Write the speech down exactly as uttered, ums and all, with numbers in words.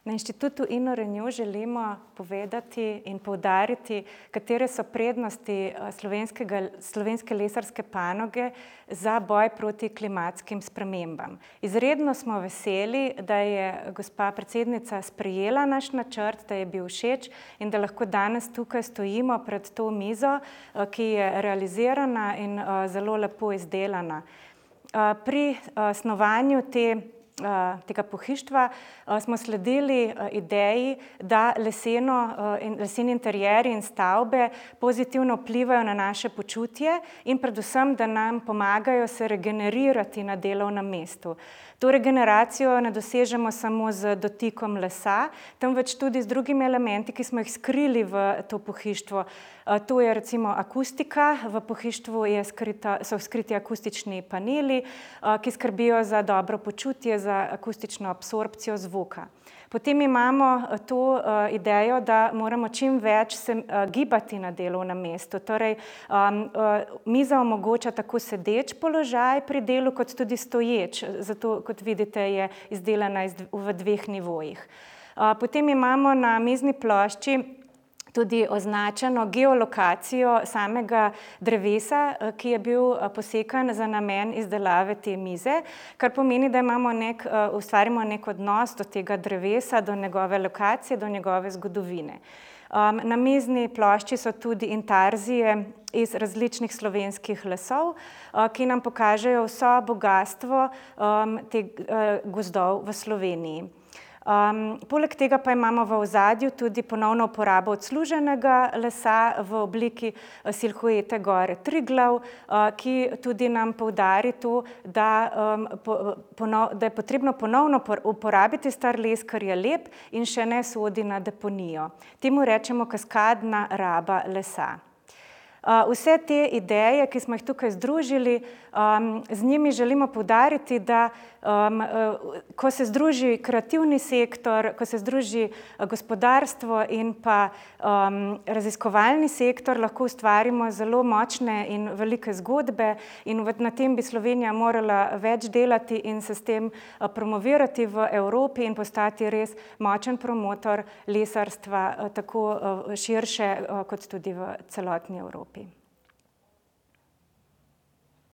Na Inštitutu InnoRenew želimo povedati in poudariti, katere so prednosti slovenske lesarske panoge za boj proti klimatskim spremembam. Izredno smo veseli, da je gospa predsednica sprejela naš načrt, da je bil všeč in da lahko danes tukaj stojimo pred to mizo, ki je realizirana in zelo lepo izdelana. Pri snovanju te tega pohištva smo sledili ideji, da leseni interierji in stavbe pozitivno vplivajo na naše počutje in predvsem, da nam pomagajo se regenerirati na delovnem mestu. To regeneracijo ne dosežemo samo z dotikom lesa, temveč tudi z drugimi elementi, ki smo jih skrili v to pohištvo. To je recimo akustika, v pohištvu so skriti akustični paneli, ki skrbijo za dobro počutje, za akustično absorpcijo zvuka. Potem imamo to idejo, da moramo čim več se gibati na delovnem mestu. Torej, miza omogoča tako sedeč položaj pri delu, kot tudi stoječ. Zato, kot vidite, je izdelana v dveh nivojih. Potem imamo na mizni plošči tudi označeno geolokacijo samega drevesa, ki je bil posekan za namen izdelave te mize, kar pomeni, da imamo nek, ustvarimo nek odnos do tega drevesa, do njegove lokacije, do njegove zgodovine. Na mizni plošči so tudi intarzije iz različnih slovenskih lesov, ki nam pokažejo vso bogastvo teh gozdov v Sloveniji. Um, poleg tega pa imamo v ozadju tudi ponovno uporabo odsluženega lesa v obliki silhuete gore Triglav, uh, ki tudi nam poudari to, da, um, po, ponov, da je potrebno ponovno uporabiti star les, ker je lep in še ne sodi na deponijo. Temu rečemo kaskadna raba lesa. Uh, vse te ideje, ki smo jih tukaj združili, um, z njimi želimo poudariti, da um, uh, ko se združi kreativni sektor, ko se združi gospodarstvo in pa um, raziskovalni sektor, lahko ustvarimo zelo močne in velike zgodbe in na tem bi Slovenija morala več delati in se s tem uh, promovirati v Evropi in postati res močen promotor lesarstva uh, tako uh, širše uh, kot tudi v celotni Evropi.